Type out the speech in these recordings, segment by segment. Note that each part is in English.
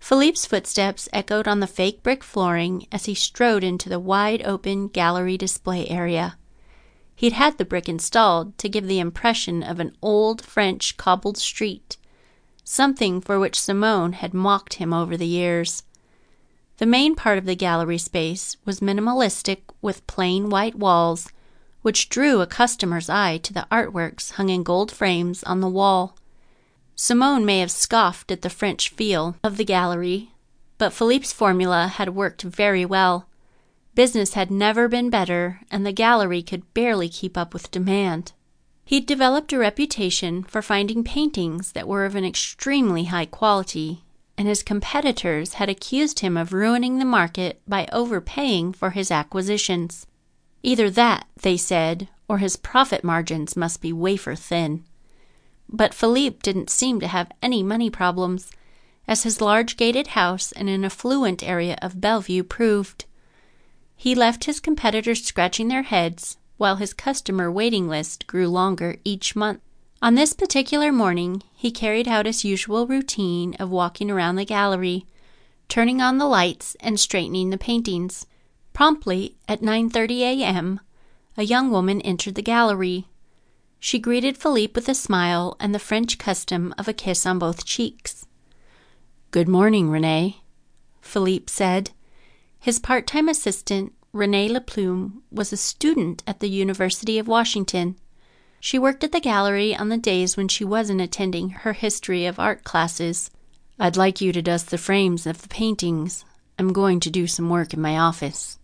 Philippe's footsteps echoed on the fake brick flooring as he strode into the wide-open gallery display area. He'd had the brick installed to give the impression of an old French cobbled street, something for which Simone had mocked him over the years. The main part of the gallery space was minimalistic with plain white walls, which drew a customer's eye to the artworks hung in gold frames on the wall. Simone may have scoffed at the French feel of the gallery, but Philippe's formula had worked very well. Business had never been better, and the gallery could barely keep up with demand. He'd developed a reputation for finding paintings that were of an extremely high quality, and his competitors had accused him of ruining the market by overpaying for his acquisitions. Either that, they said, or his profit margins must be wafer thin. But Philippe didn't seem to have any money problems, as his large gated house in an affluent area of Bellevue proved. He left his competitors scratching their heads, while his customer waiting list grew longer each month. On this particular morning, he carried out his usual routine of walking around the gallery, turning on the lights and straightening the paintings. Promptly at 9:30 a.m., a young woman entered the gallery. She greeted Philippe with a smile and the French custom of a kiss on both cheeks. "Good morning, René," Philippe said. His part-time assistant, René Laplume, was a student at the University of Washington. She worked at the gallery on the days when she wasn't attending her history of art classes. "I'd like you to dust the frames of the paintings. I'm going to do some work in my office."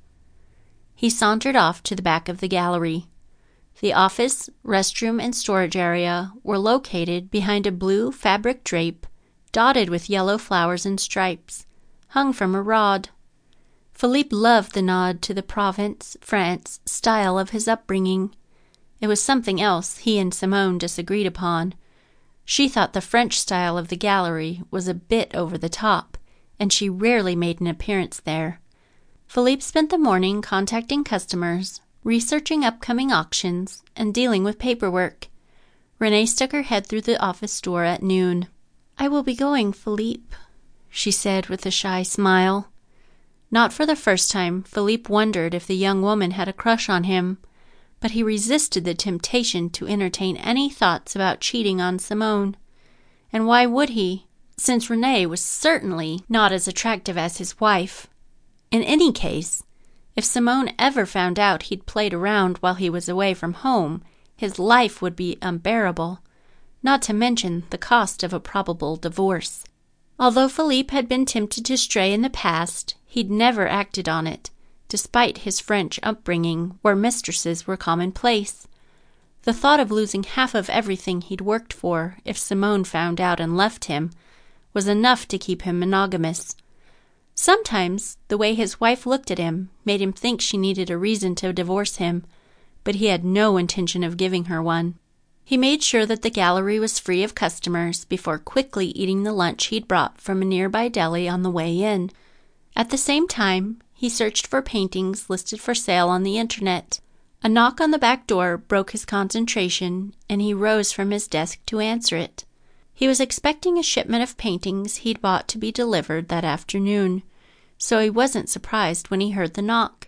He sauntered off to the back of the gallery. The office, restroom, and storage area were located behind a blue fabric drape dotted with yellow flowers and stripes, hung from a rod. Philippe loved the nod to the Provence, France style of his upbringing. It was something else he and Simone disagreed upon. She thought the French style of the gallery was a bit over the top, and she rarely made an appearance there. Philippe spent the morning contacting customers, researching upcoming auctions, and dealing with paperwork. Renee stuck her head through the office door at noon. "I will be going, Philippe," she said with a shy smile. Not for the first time, Philippe wondered if the young woman had a crush on him, but he resisted the temptation to entertain any thoughts about cheating on Simone. And why would he, since Renee was certainly not as attractive as his wife? In any case, if Simone ever found out he'd played around while he was away from home, his life would be unbearable, not to mention the cost of a probable divorce. Although Philippe had been tempted to stray in the past, he'd never acted on it, despite his French upbringing where mistresses were commonplace. The thought of losing half of everything he'd worked for if Simone found out and left him was enough to keep him monogamous. Sometimes the way his wife looked at him made him think she needed a reason to divorce him, but he had no intention of giving her one. He made sure that the gallery was free of customers before quickly eating the lunch he'd brought from a nearby deli on the way in. At the same time, he searched for paintings listed for sale on the internet. A knock on the back door broke his concentration, and he rose from his desk to answer it. He was expecting a shipment of paintings he'd bought to be delivered that afternoon, so he wasn't surprised when he heard the knock.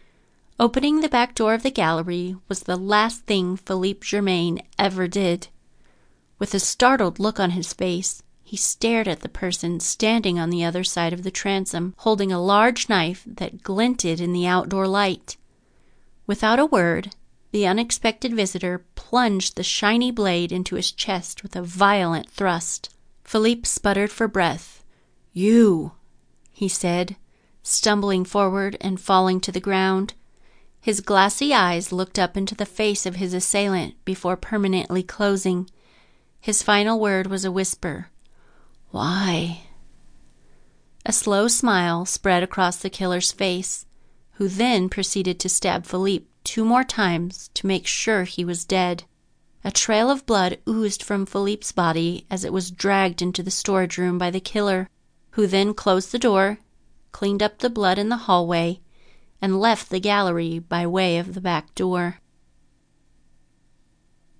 Opening the back door of the gallery was the last thing Philippe Germain ever did. With a startled look on his face, he stared at the person standing on the other side of the transom, holding a large knife that glinted in the outdoor light. Without a word, the unexpected visitor plunged the shiny blade into his chest with a violent thrust. Philippe sputtered for breath. "You," he said, stumbling forward and falling to the ground. His glassy eyes looked up into the face of his assailant before permanently closing. His final word was a whisper. "Why?" A slow smile spread across the killer's face, who then proceeded to stab Philippe 2 more times to make sure he was dead. A trail of blood oozed from Philippe's body as it was dragged into the storage room by the killer, who then closed the door, cleaned up the blood in the hallway, and left the gallery by way of the back door.